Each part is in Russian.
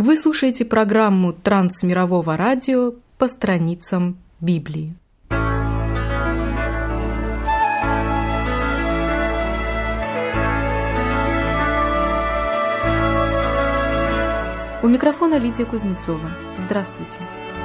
Вы слушаете программу Трансмирового радио по страницам Библии. У микрофона Лидия Кузнецова. Здравствуйте.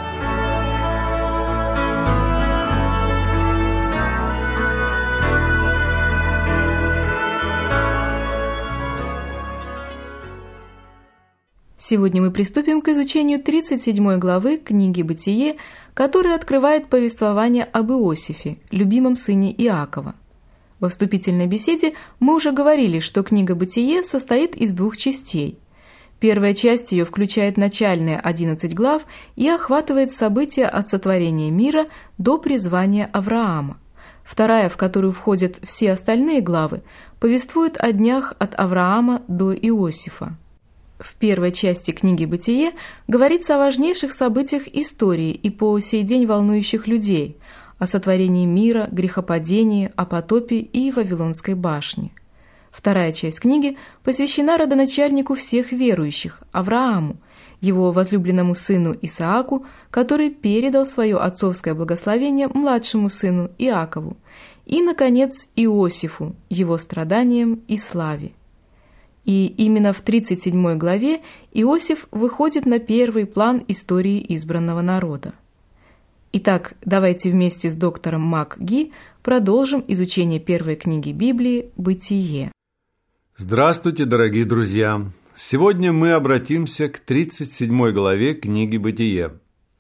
Сегодня мы приступим к изучению 37 главы книги «Бытие», которая открывает повествование об Иосифе, любимом сыне Иакова. Во вступительной беседе мы уже говорили, что книга «Бытие» состоит из двух частей. Первая часть ее включает начальные 11 глав и охватывает события от сотворения мира до призвания Авраама. Вторая, в которую входят все остальные главы, повествует о днях от Авраама до Иосифа. В первой части книги «Бытие» говорится о важнейших событиях истории и по сей день волнующих людей, о сотворении мира, грехопадении, о потопе и Вавилонской башне. Вторая часть книги посвящена родоначальнику всех верующих, Аврааму, его возлюбленному сыну Исааку, который передал свое отцовское благословение младшему сыну Иакову, и, наконец, Иосифу, его страданиям и славе. И именно в 37 главе Иосиф выходит на первый план истории избранного народа. Итак, давайте вместе с доктором МакГи продолжим изучение первой книги Библии «Бытие». Здравствуйте, дорогие друзья! Сегодня мы обратимся к 37 главе книги «Бытие».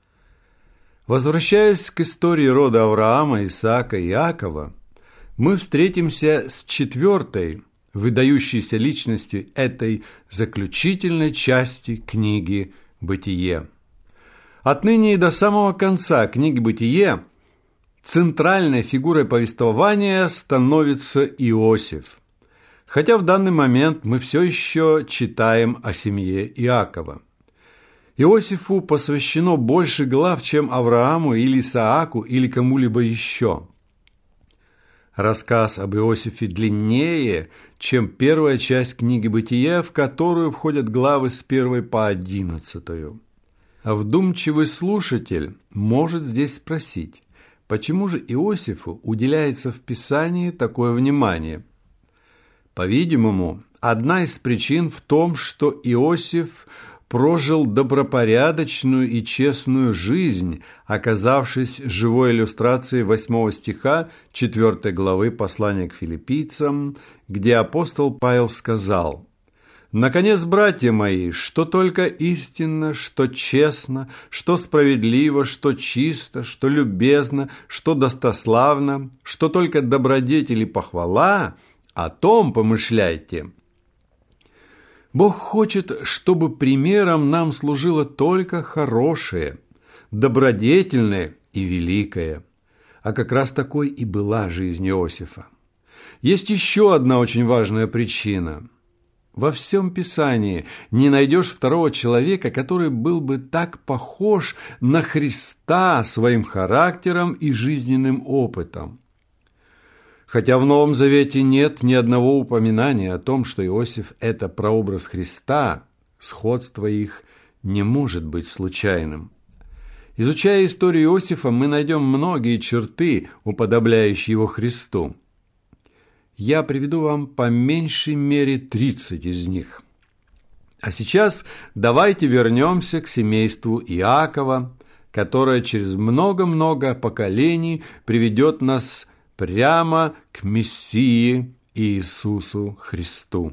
Возвращаясь к истории рода Авраама, Исаака и Иакова, мы встретимся с четвертой, выдающейся личностью этой заключительной части книги «Бытие». Отныне и до самого конца книги «Бытие» центральной фигурой повествования становится Иосиф, хотя в данный момент мы все еще читаем о семье Иакова. Иосифу посвящено больше глав, чем Аврааму или Исааку или кому-либо еще. Рассказ об Иосифе длиннее, чем первая часть книги «Бытие», в которую входят главы с 1 по 11. Вдумчивый слушатель может здесь спросить, почему же Иосифу уделяется в Писании такое внимание? По-видимому, одна из причин в том, что Иосиф прожил добропорядочную и честную жизнь, оказавшись живой иллюстрацией 8 стиха 4 главы послания к филиппийцам, где апостол Павел сказал: «Наконец, братья мои, что только истинно, что честно, что справедливо, что чисто, что любезно, что достославно, что только добродетель и похвала, о том помышляйте». Бог хочет, чтобы примером нам служило только хорошее, добродетельное и великое. А как раз такой и была жизнь Иосифа. Есть еще одна очень важная причина. Во всем Писании не найдешь второго человека, который был бы так похож на Христа своим характером и жизненным опытом. Хотя в Новом Завете нет ни одного упоминания о том, что Иосиф – это прообраз Христа, сходство их не может быть случайным. Изучая историю Иосифа, мы найдем многие черты, уподобляющие его Христу. Я приведу вам по меньшей мере 30 из них. А сейчас давайте вернемся к семейству Иакова, которое через много-много поколений приведет нас прямо к Мессии Иисусу Христу.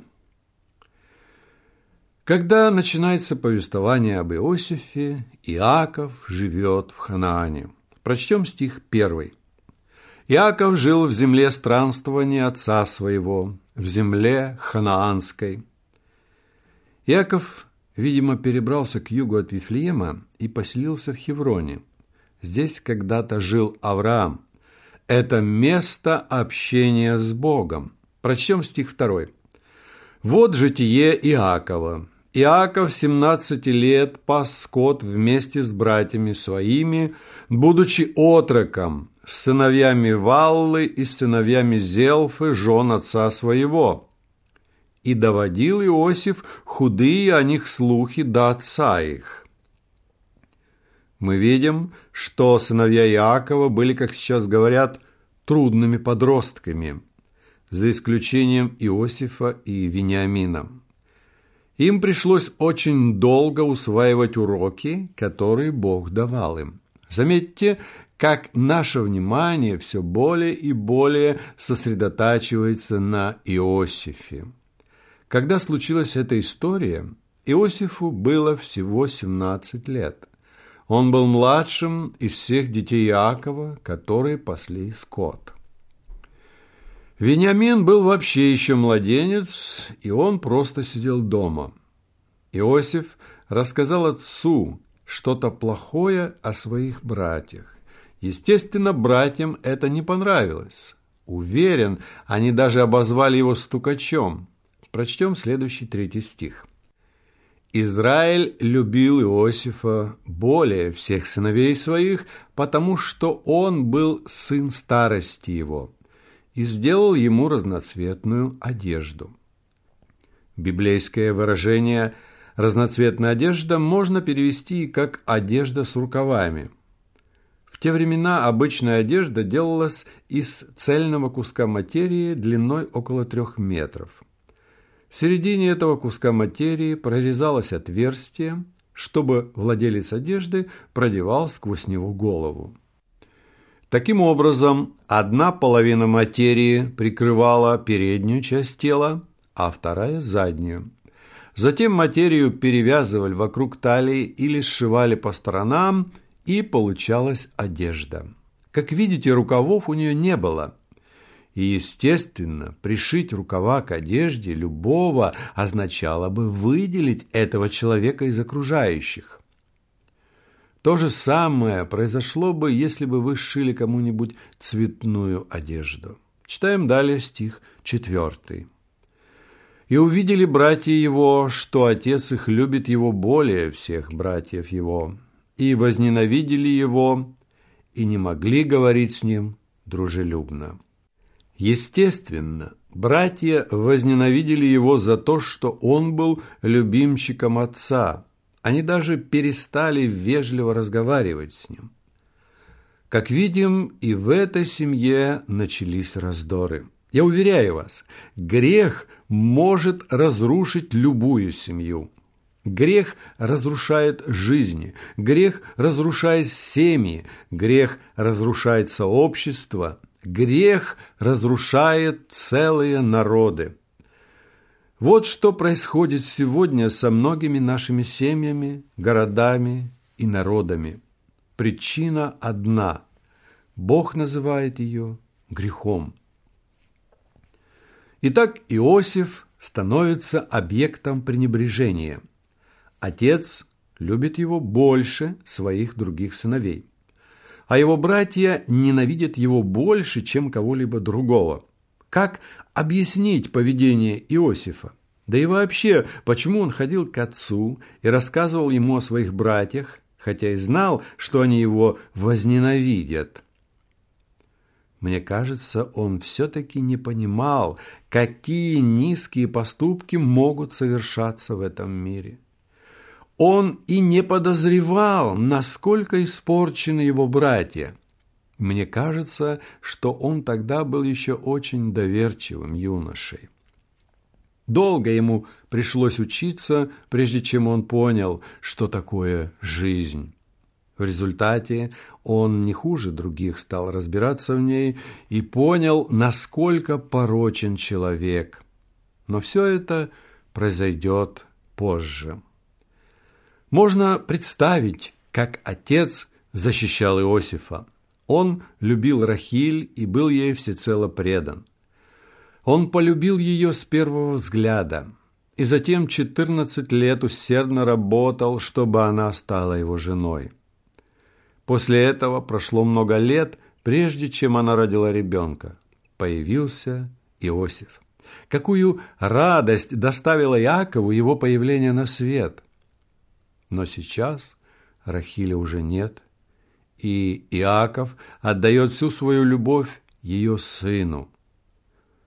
Когда начинается повествование об Иосифе, Иаков живет в Ханаане. Прочтем стих 1. «Иаков жил в земле странствования отца своего, в земле ханаанской». Иаков, видимо, перебрался к югу от Вифлеема и поселился в Хевроне. Здесь когда-то жил Авраам. Это место общения с Богом. Прочтем стих 2. «Вот житие Иакова. Иаков 17 лет пас скот вместе с братьями своими, будучи отроком, с сыновьями Валлы и сыновьями Зелфы, жен отца своего. и доводил Иосиф худые о них слухи до отца их. Мы видим, что сыновья Иакова были, как сейчас говорят, трудными подростками, за исключением Иосифа и Вениамина. Им пришлось очень долго усваивать уроки, которые Бог давал им. Заметьте, как наше внимание все более и более сосредотачивается на Иосифе. Когда случилась эта история, Иосифу было всего 17 лет. Он был младшим из всех детей Иакова, которые пасли скот. Вениамин был вообще еще младенец, и он просто сидел дома. Иосиф рассказал отцу что-то плохое о своих братьях. Естественно, братьям это не понравилось. Уверен, они даже обозвали его стукачом. Прочтем следующий 3 стих. «Израиль любил Иосифа более всех сыновей своих, потому что он был сын старости его, и сделал ему разноцветную одежду». Библейское выражение «разноцветная одежда» можно перевести как «одежда с рукавами». В те времена обычная одежда делалась из цельного куска материи длиной около 3 метров. В середине этого куска материи прорезалось отверстие, чтобы владелец одежды продевал сквозь него голову. Таким образом, одна половина материи прикрывала переднюю часть тела, а вторая – заднюю. Затем материю перевязывали вокруг талии или сшивали по сторонам, и получалась одежда. Как видите, рукавов у нее не было. И, естественно, пришить рукава к одежде любого означало бы выделить этого человека из окружающих. То же самое произошло бы, если бы вы сшили кому-нибудь цветную одежду. Читаем далее стих 4. «И увидели братья его, что отец их любит его более всех братьев его, и возненавидели его, и не могли говорить с ним дружелюбно». Естественно, братья возненавидели его за то, что он был любимчиком отца. Они даже перестали вежливо разговаривать с ним. Как видим, и в этой семье начались раздоры. Я уверяю вас, грех может разрушить любую семью. Грех разрушает жизни, грех разрушает семьи, грех разрушает сообщество, грех разрушает целые народы. Вот что происходит сегодня со многими нашими семьями, городами и народами. Причина одна. Бог называет ее грехом. Итак, Иосиф становится объектом пренебрежения. Отец любит его больше своих других сыновей, а его братья ненавидят его больше, чем кого-либо другого. Как объяснить поведение Иосифа? Да и вообще, почему он ходил к отцу и рассказывал ему о своих братьях, хотя и знал, что они его возненавидят? Мне кажется, он все-таки не понимал, какие низкие поступки могут совершаться в этом мире. Он и не подозревал, насколько испорчены его братья. Мне кажется, что он тогда был еще очень доверчивым юношей. Долго ему пришлось учиться, прежде чем он понял, что такое жизнь. В результате он не хуже других стал разбираться в ней и понял, насколько порочен человек. Но все это произойдет позже. Можно представить, как отец защищал Иосифа. Он любил Рахиль и был ей всецело предан. Он полюбил ее с первого взгляда и затем 14 лет усердно работал, чтобы она стала его женой. После этого прошло много лет, прежде чем она родила ребенка. Появился Иосиф. Какую радость доставило Иакову его появление на свет! Но сейчас Рахили уже нет, и Иаков отдает всю свою любовь ее сыну.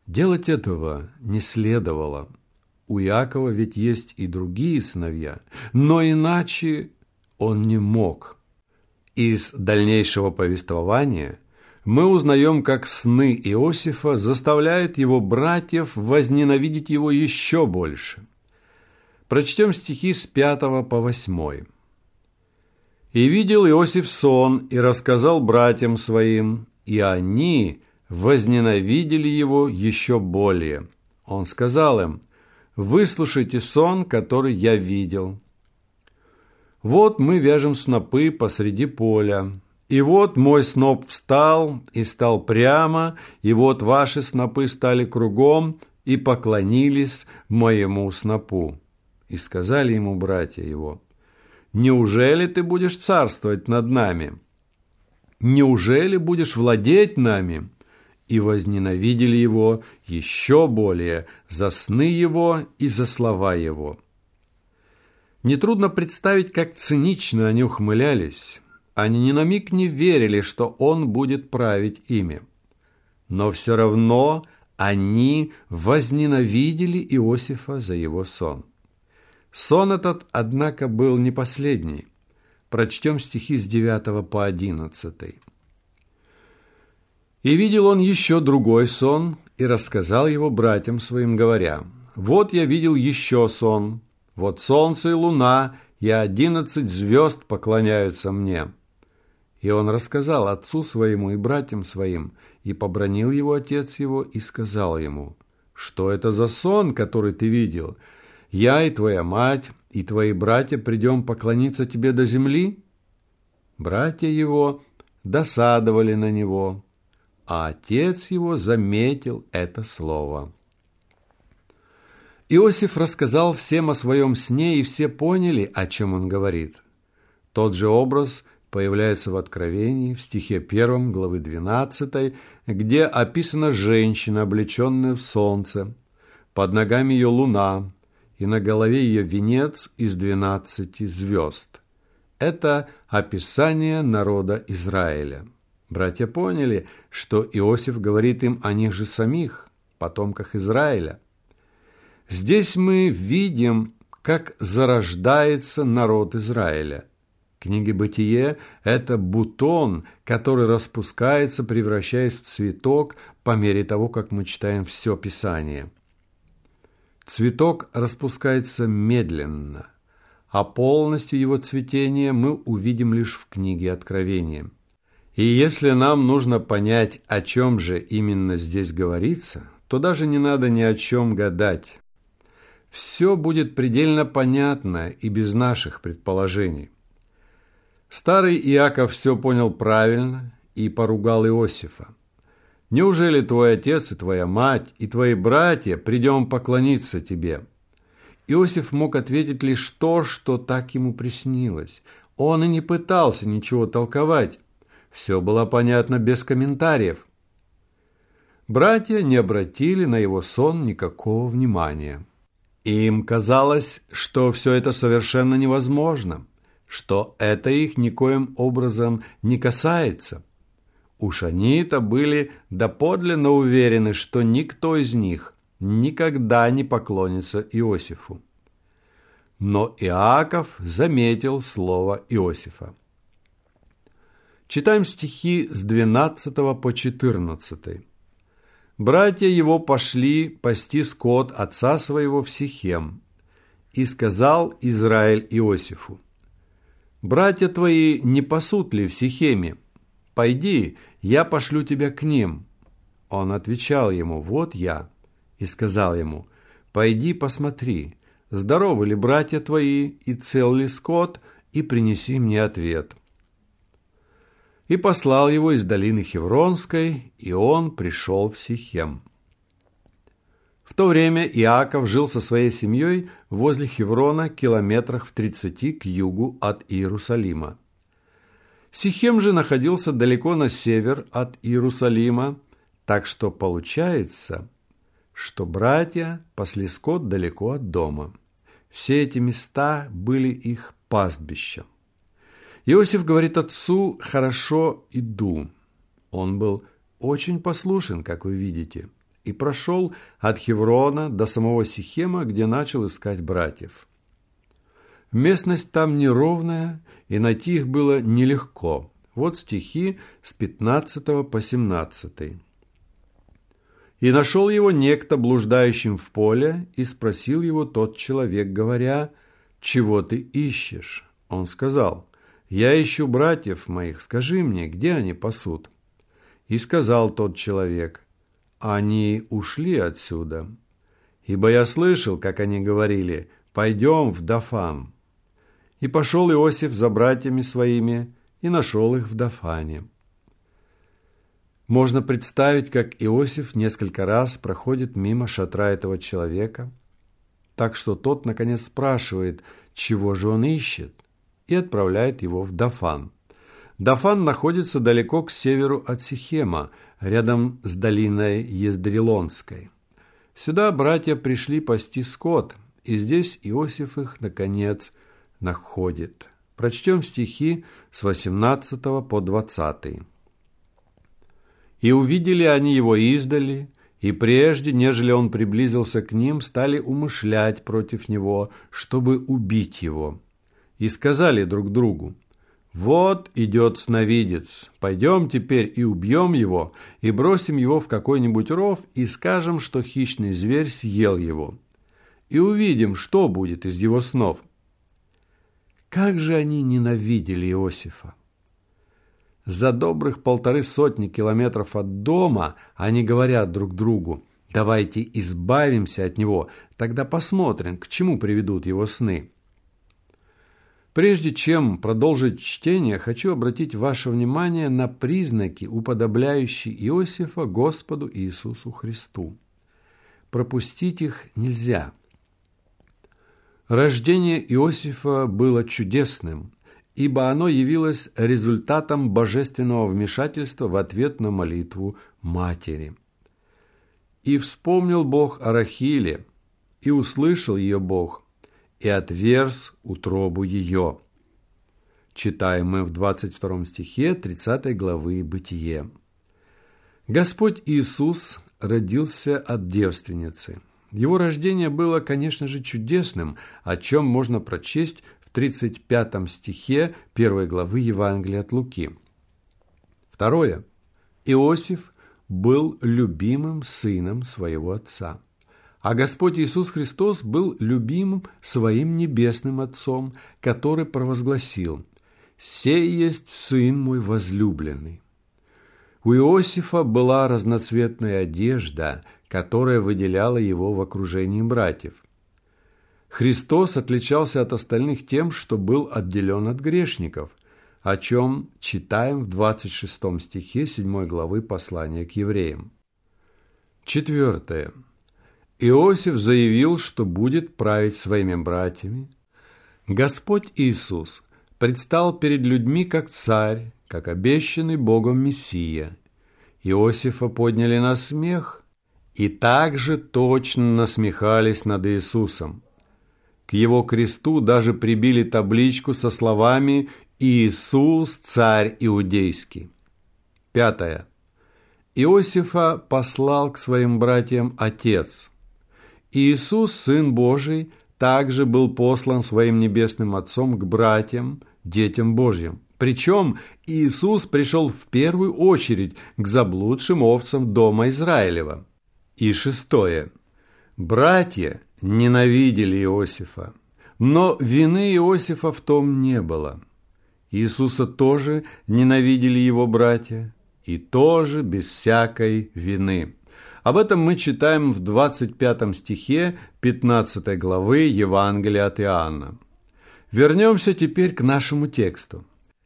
Делать этого не следовало. У Иакова ведь есть и другие сыновья, но иначе он не мог. Из дальнейшего повествования мы узнаем, как сны Иосифа заставляют его братьев возненавидеть его еще больше. Прочтем стихи с 5 по 8. «И видел Иосиф сон, и рассказал братьям своим, и они возненавидели его еще более. Он сказал им: выслушайте сон, который я видел. Вот мы вяжем снопы посреди поля, и вот мой сноп встал и стал прямо, и вот ваши снопы стали кругом и поклонились моему снопу. И сказали ему братья его: неужели ты будешь царствовать над нами? Неужели будешь владеть нами? И возненавидели его еще более за сны его и за слова его». Нетрудно представить, как цинично они ухмылялись. Они ни на миг не верили, что он будет править ими. Но все равно они возненавидели Иосифа за его сон. Сон этот, однако, был не последний. Прочтем стихи с 9 по 11. «И видел он еще другой сон, и рассказал его братьям своим, говоря: вот я видел еще сон, вот солнце и луна, и 11 звезд поклоняются мне. И он рассказал отцу своему и братьям своим, и побранил его отец его, и сказал ему: что это за сон, который ты видел? Я и твоя мать, и твои братья придем поклониться тебе до земли? Братья его досадовали на него, а отец его заметил это слово. Иосиф рассказал всем о своем сне, и все поняли, о чем он говорит. Тот же образ появляется в Откровении, в стихе 1 главы 12, где описана женщина, облеченная в солнце, под ногами ее луна, и на голове ее венец из 12 звезд. Это описание народа Израиля. Братья поняли, что Иосиф говорит им о них же самих, потомках Израиля. Здесь мы видим, как зарождается народ Израиля. Книга «Бытие» – это бутон, который распускается, превращаясь в цветок по мере того, как мы читаем все Писание. Цветок распускается медленно, а полностью его цветение мы увидим лишь в книге Откровения. И если нам нужно понять, о чем же именно здесь говорится, то даже не надо ни о чем гадать. Все будет предельно понятно и без наших предположений. Старый Иаков все понял правильно и поругал Иосифа. «Неужели твой отец и твоя мать и твои братья придем поклониться тебе?» Иосиф мог ответить лишь то, что так ему приснилось. Он и не пытался ничего толковать. Все было понятно без комментариев. Братья не обратили на его сон никакого внимания. Им казалось, что все это совершенно невозможно, что это их никоим образом не касается. Уж они-то были доподлинно уверены, что никто из них никогда не поклонится Иосифу. Но Иаков заметил слово Иосифа. Читаем стихи с 12 по 14. «Братья его пошли пасти скот отца своего в Сихем, и сказал Израиль Иосифу: братья твои не пасут ли в Сихеме? Пойди, я пошлю тебя к ним». Он отвечал ему: вот я. И сказал ему: пойди посмотри, здоровы ли братья твои и цел ли скот, и принеси мне ответ. И послал его из долины Хевронской, и он пришел в Сихем. В то время Иаков жил со своей семьей возле Хеврона, километрах в 30 к югу от Иерусалима. Сихем же находился далеко на север от Иерусалима, так что получается, что братья пасли скот далеко от дома. Все эти места были их пастбищем. Иосиф говорит отцу: «Хорошо, иду». Он был очень послушен, как вы видите. и прошел от Хеврона до самого Сихема, где начал искать братьев. Местность там неровная, и найти их было нелегко. Вот стихи с 15 по 17. «И нашел его некто блуждающим в поле, и спросил его тот человек, говоря, чего ты ищешь? Он сказал, я ищу братьев моих, скажи мне, где они пасут? И сказал тот человек, они ушли отсюда, ибо я слышал, как они говорили, пойдем в Дафан. И пошел Иосиф за братьями своими, и нашел их в Дафане». Можно представить, как Иосиф несколько раз проходит мимо шатра этого человека, так что тот, наконец, спрашивает, чего же он ищет, и отправляет его в Дафан. Дафан находится далеко к северу от Сихема, рядом с долиной Ездрелонской. Сюда братья пришли пасти скот, и здесь Иосиф их, наконец, находит. Прочтем стихи с 18 по 20. «И увидели они его издали, и прежде, нежели он приблизился к ним, стали умышлять против него, чтобы убить его. И сказали друг другу, вот идет сновидец, пойдем теперь и убьем его, и бросим его в какой-нибудь ров, и скажем, что хищный зверь съел его, и увидим, что будет из его снов». Как же они ненавидели Иосифа! За добрых 150 километров от дома они говорят друг другу, давайте избавимся от него, тогда посмотрим, к чему приведут его сны. Прежде чем продолжить чтение, хочу обратить ваше внимание на признаки, уподобляющие Иосифа Господу Иисусу Христу. Пропустить их нельзя. Рождение Иосифа было чудесным, ибо оно явилось результатом божественного вмешательства в ответ на молитву матери. «И вспомнил Бог о Рахиле, и услышал ее Бог, и отверз утробу ее». Читаем мы в 22 стихе 30 главы Бытие. Господь Иисус родился от девственницы. Его рождение было, конечно же, чудесным, о чем можно прочесть в 35 стихе 1 главы Евангелия от Луки. Второе. Иосиф был любимым сыном своего отца, а Господь Иисус Христос был любимым своим небесным Отцом, который провозгласил «Сей есть Сын мой возлюбленный». У Иосифа была разноцветная одежда, которая выделяла его в окружении братьев. Христос отличался от остальных тем, что был отделен от грешников, о чем читаем в 26 стихе 7 главы послания к евреям. Четвертое. Иосиф заявил, что будет править своими братьями. Господь Иисус предстал перед людьми как царь, как обещанный Богом Мессия. Иосифа подняли на смех, и также точно насмехались над Иисусом. К его кресту даже прибили табличку со словами «Иисус, царь иудейский». Пятое. Иосифа послал к своим братьям Отец. Иисус, Сын Божий, также был послан своим небесным Отцом к братьям, детям Божьим. Причем Иисус пришел в первую очередь к заблудшим овцам дома Израилева. И шестое. Братья ненавидели Иосифа, но вины Иосифа в том не было. Иисуса тоже ненавидели его братья, и тоже без всякой вины. Об этом мы читаем в 25 стихе 15 главы Евангелия от Иоанна. Вернемся теперь к нашему тексту.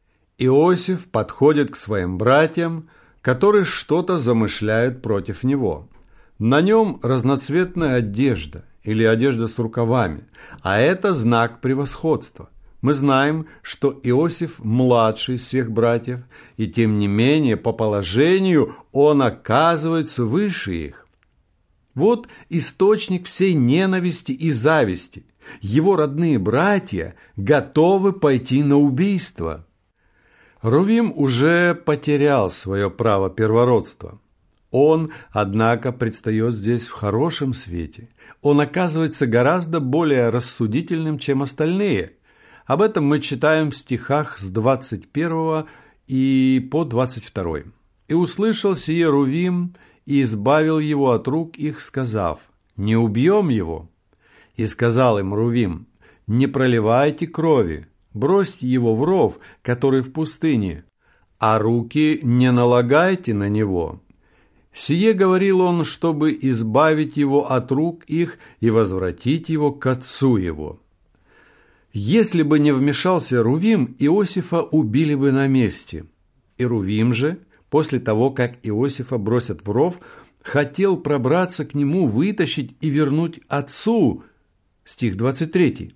Иосиф подходит к своим братьям, которые что-то замышляют против него. На нем разноцветная одежда или одежда с рукавами, а это знак превосходства. Мы знаем, что Иосиф младший из всех братьев, и тем не менее по положению он оказывается выше их. Вот источник всей ненависти и зависти. Его родные братья готовы пойти на убийство. Рувим уже потерял свое право первородства. Он, однако, предстает здесь в хорошем свете. Он оказывается гораздо более рассудительным, чем остальные. Об этом мы читаем в стихах с 21 и по 22. «И услышал сие Рувим, и избавил его от рук их, сказав: не убьем его. И сказал им Рувим: не проливайте крови, бросьте его в ров, который в пустыне, а руки не налагайте на него». Сие говорил он, чтобы избавить его от рук их и возвратить его к отцу его. Если бы не вмешался Рувим, Иосифа убили бы на месте. И Рувим же, после того, как Иосифа бросят в ров, хотел пробраться к нему, вытащить и вернуть отцу. Стих 23.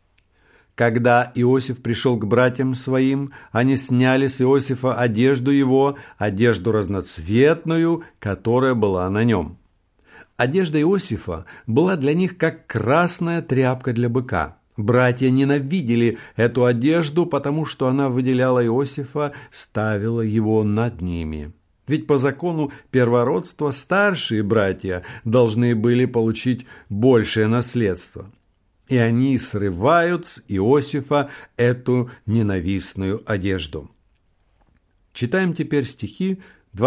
Когда Иосиф пришел к братьям своим, они сняли с Иосифа одежду его, одежду разноцветную, которая была на нем. Одежда Иосифа была для них как красная тряпка для быка. Братья ненавидели эту одежду, потому что она выделяла Иосифа, ставила его над ними. Ведь по закону первородства старшие братья должны были получить большее наследство. И они срывают с Иосифа эту ненавистную одежду. Читаем теперь стихи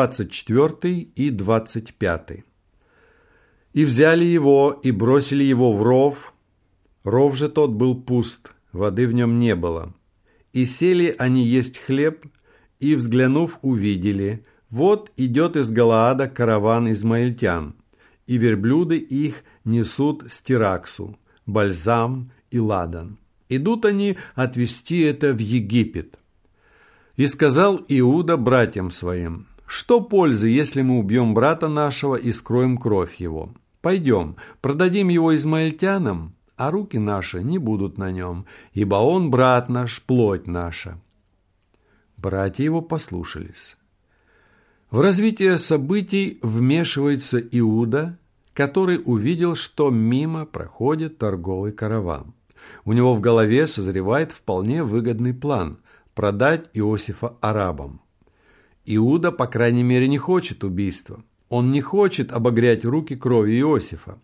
24 и 25. «И взяли его, и бросили его в ров. Ров же тот был пуст, воды в нем не было. И сели они есть хлеб, и, взглянув, увидели: вот идет из Галаада караван измаильтян, и верблюды их несут стираксу, бальзам и ладан. Идут они отвезти это в Египет. И сказал Иуда братьям своим: что пользы, если мы убьем брата нашего и скроем кровь его? Пойдем, продадим его измаильтянам, а руки наши не будут на нем, ибо он брат наш, плоть наша». Братья его послушались. В развитие событий вмешивается Иуда, который увидел, что мимо проходит торговый караван. У него в голове созревает вполне выгодный план – продать Иосифа арабам. Иуда, по крайней мере, не хочет убийства. Он не хочет обогрять руки кровью Иосифа.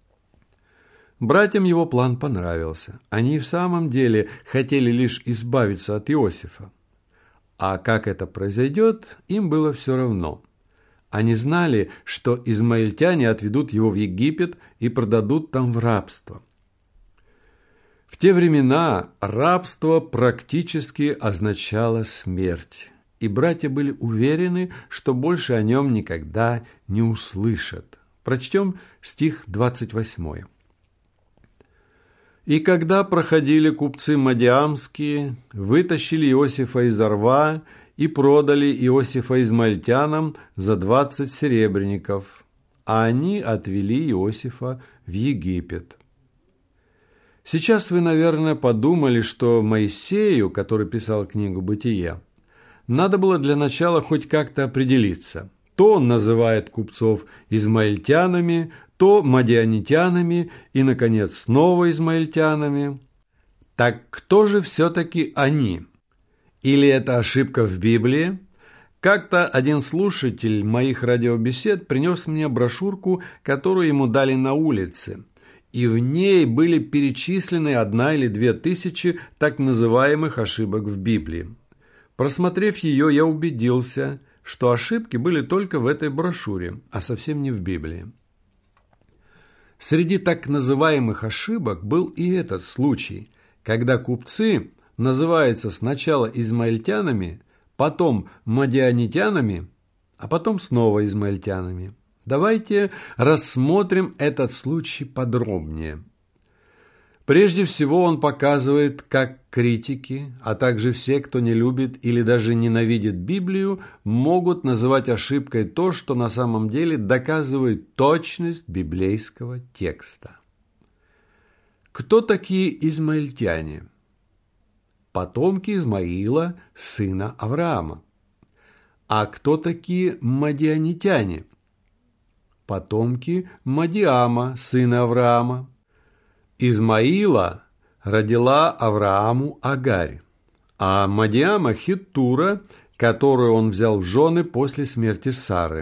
Братьям его план понравился. Они в самом деле хотели лишь избавиться от Иосифа. А как это произойдет, им было все равно. Они знали, что измаильтяне отведут его в Египет и продадут там в рабство. В те времена рабство практически означало смерть, и братья были уверены, что больше о нем никогда не услышат. Прочтем стих 28. «И когда проходили купцы мадиамские, вытащили Иосифа из рва и продали Иосифа измаильтянам за 20 серебряников, а они отвели Иосифа в Египет». Сейчас вы, наверное, подумали, что Моисею, который писал книгу «Бытие», надо было для начала хоть как-то определиться. То он называет купцов измаильтянами, то мадианитянами и, наконец, снова измаильтянами. Так кто же все-таки они? Или это ошибка в Библии? Как-то один слушатель моих радиобесед принес мне брошюрку, которую ему дали на улице, и в ней были перечислены 1 или 2 тысячи так называемых ошибок в Библии. Просмотрев ее, я убедился, что ошибки были только в этой брошюре, а совсем не в Библии. Среди так называемых ошибок был и этот случай, когда купцы называются сначала измаильтянами, потом мадианитянами, а потом снова измаильтянами. Давайте рассмотрим этот случай подробнее. Прежде всего он показывает, как критики, а также все, кто не любит или даже ненавидит Библию, могут называть ошибкой то, что на самом деле доказывает точность библейского текста. Кто такие измаильтяне? Потомки Измаила, сына Авраама. А кто такие мадианитяне? Потомки Мадиама, сына Авраама. Измаила родила Аврааму Агарь, а Мадиама Хиттура, которую он взял в жены после смерти Сары.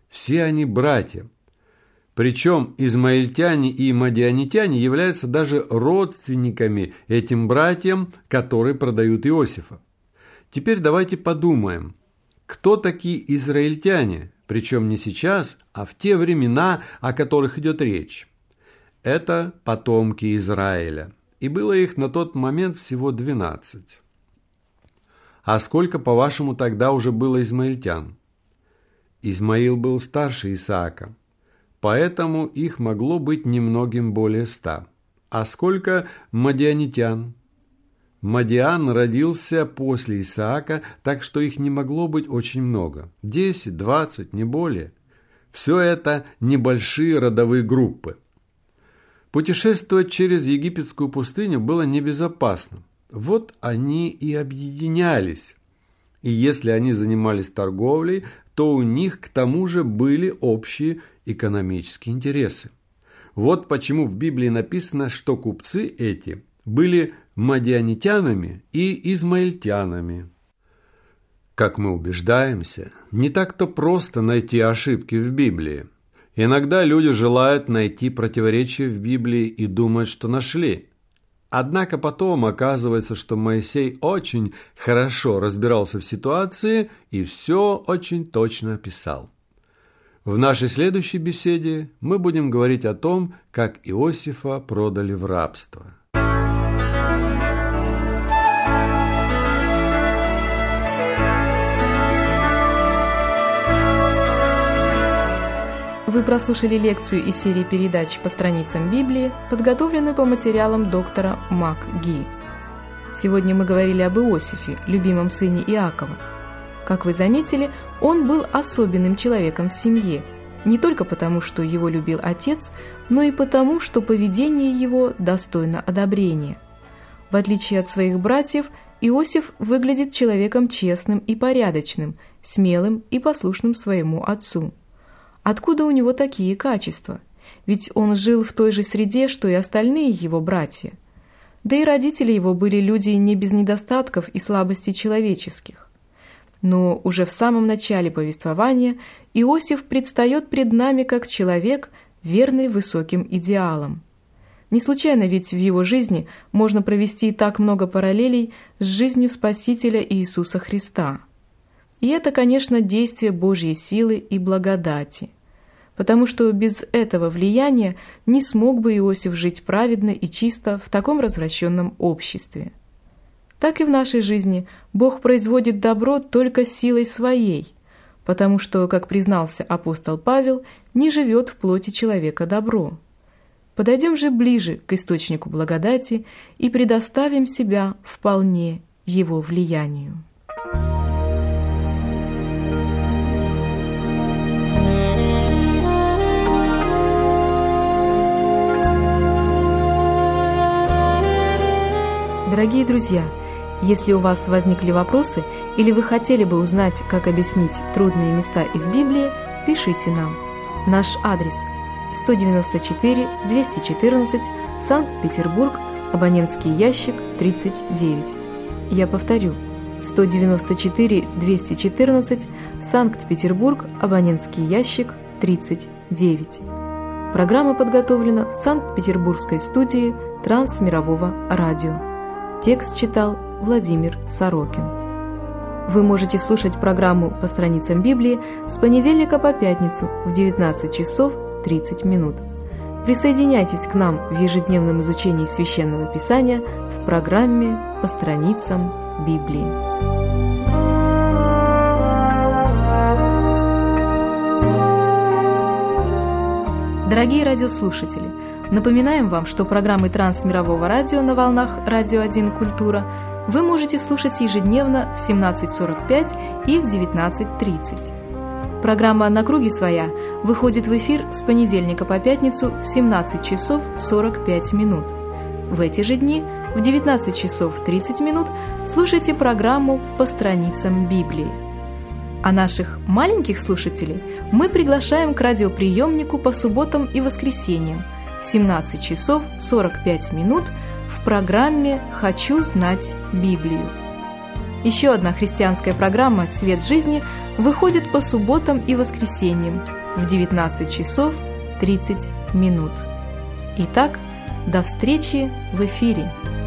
Все они братья. Причем измаильтяне и мадианитяне являются даже родственниками этим братьям, которые продают Иосифа. Теперь давайте подумаем, кто такие израильтяне, причем не сейчас, а в те времена, о которых идет речь. Это потомки Израиля, и было их на тот момент всего 12. А сколько, по-вашему, тогда уже было измаильтян? Измаил был старше Исаака, поэтому их могло быть немногим более 100. А сколько мадианитян? Мадиан родился после Исаака, так что их не могло быть очень много. 10, 20, не более. Все это небольшие родовые группы. Путешествовать через египетскую пустыню было небезопасно. Вот они и объединялись. И если они занимались торговлей, то у них к тому же были общие экономические интересы. Вот почему в Библии написано, что купцы эти были мадианитянами и измаильтянами. Как мы убеждаемся, не так-то просто найти ошибки в Библии. Иногда люди желают найти противоречия в Библии и думают, что нашли. Однако потом оказывается, что Моисей очень хорошо разбирался в ситуации и все очень точно описал. В нашей следующей беседе мы будем говорить о том, как Иосифа продали в рабство. Вы прослушали лекцию из серии передач по страницам Библии, подготовленную по материалам доктора МакГи. Сегодня мы говорили об Иосифе, любимом сыне Иакова. Как вы заметили, он был особенным человеком в семье, не только потому, что его любил отец, но и потому, что поведение его достойно одобрения. В отличие от своих братьев, Иосиф выглядит человеком честным и порядочным, смелым и послушным своему отцу. Откуда у него такие качества? Ведь он жил в той же среде, что и остальные его братья. Да и родители его были люди не без недостатков и слабостей человеческих. Но уже в самом начале повествования Иосиф предстает пред нами как человек, верный высоким идеалам. Не случайно ведь в его жизни можно провести так много параллелей с жизнью Спасителя Иисуса Христа. И это, конечно, действие Божьей силы и благодати, потому что без этого влияния не смог бы Иосиф жить праведно и чисто в таком развращенном обществе. Так и в нашей жизни Бог производит добро только силой своей, потому что, как признался апостол Павел, не живет в плоти человека добро. Подойдем же ближе к источнику благодати и предоставим себя вполне его влиянию. Дорогие друзья, если у вас возникли вопросы или вы хотели бы узнать, как объяснить трудные места из Библии, пишите нам. Наш адрес: 194-214, Санкт-Петербург, абонентский ящик 39. Я повторю: 194-214, Санкт-Петербург, абонентский ящик 39. Программа подготовлена в Санкт-Петербургской студии Трансмирового радио. Текст читал Владимир Сорокин. Вы можете слушать программу по страницам Библии с понедельника по пятницу в 19 часов 30 минут. Присоединяйтесь к нам в ежедневном изучении Священного Писания в программе «По страницам Библии». Дорогие радиослушатели, напоминаем вам, что программы Трансмирового радио на волнах «Радио 1 Культура» вы можете слушать ежедневно в 17:45 и в 19:30. Программа «На круге своя» выходит в эфир с понедельника по пятницу в 17 часов 45 минут. В эти же дни в 19 часов 30 минут слушайте программу «По страницам Библии». А наших маленьких слушателей мы приглашаем к радиоприемнику по субботам и воскресеньям в 17 часов 45 минут в программе «Хочу знать Библию». Еще одна христианская программа «Свет жизни» выходит по субботам и воскресеньям в 19 часов 30 минут. Итак, до встречи в эфире!